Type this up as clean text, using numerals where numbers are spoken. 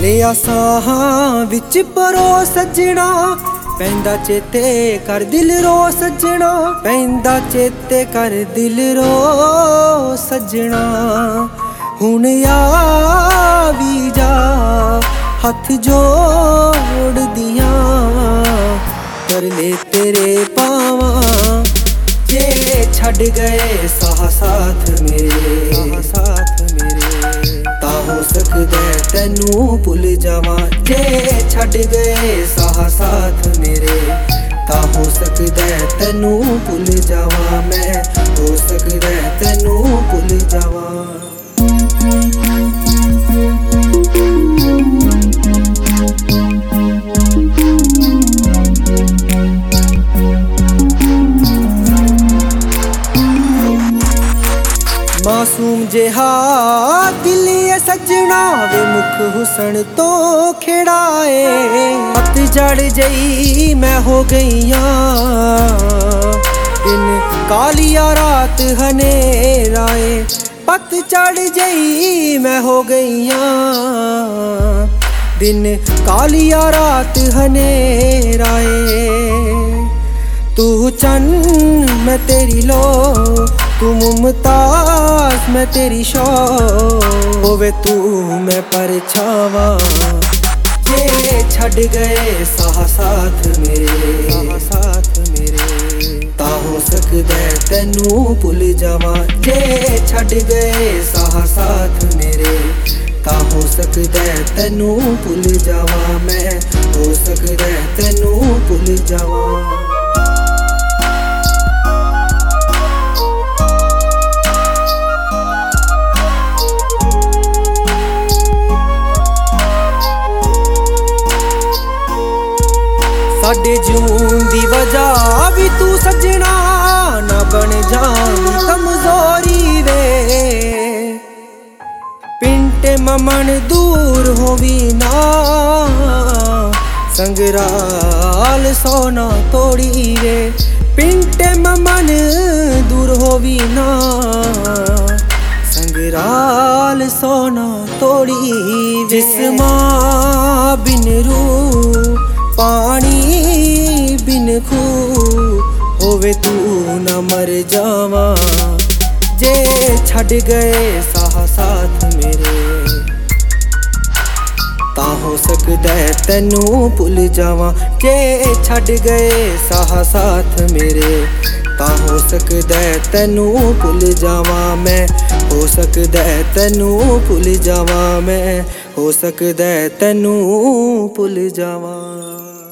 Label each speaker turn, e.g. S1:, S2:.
S1: लिया साहां विच परो सजना, पैंदा चेते कर दिल रो सजना, पैंदा चेते कर दिल रो सजना। हुण आवी जा हथ जोड़ दिया, कर ले तेरे पावां जे छड़ गए साह साथ मेरे, साथ मेरे। ता हो सकदा तैनू भुल जावां जे छड़ गए साह साथ मेरे। ता हो सकदा तैनू भुल जावां मैं, हो सकदा तैनू भुल जावां। मासूम जेहा दिल है सजना वे मुख हुसन तो खिड़ाए। पतझड़ जई मैं हो गईया, दिन कालिया रात हनेराए। पतझड़ जई मैं हो गईया, दिन कालिया रात हनेराए। तू चन्न मैं तेरी लो, तू मुमताज मैं तेरी शौ, होवे तू मैं परछावां जे छड़ गए साह साथ मेरे, साथ मेरे। ता हो सकदा तैनू भुल जावां जे छड़ गए साह साथ मेरे। ता हो सकदा तैनू भुल जावां मैं, हो सकदा तैनू भुल जावां। साडे जून दी वजह भी तू सजना, ना बन जावी कमजोरी वे। पिंटे ममन दूर होवी ना, संगराल सोना तोड़ी वे। पिंटे ममन दूर होवी ना, संगराल सोना तोड़ी। जिस्मा बिन रूह पानी बिन खू, होवे तू न मर जावां जे छड़ गए साह साथ मेरे। ता हो सकदा तैनू भुल जावां जे छड़ गए साह साथ मेरे। ता हो सकदा तैनू भुल जावां मैं, हो सकदा तैनू भुल जावां मैं, हो सकदा तैनू भुल जावां।